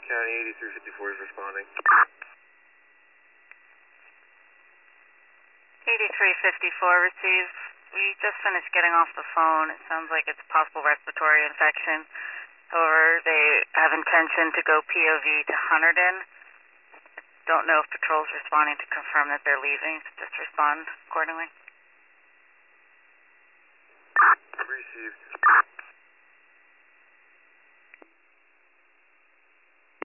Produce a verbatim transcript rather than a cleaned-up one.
County eighty-three fifty-four is responding. eighty-three fifty-four receives. We just finished getting off the phone. It sounds like it's possible respiratory infection. However, they have intention to go P O V to Hunterdon. Don't know if patrol's responding to confirm that they're leaving. Just respond accordingly. Received.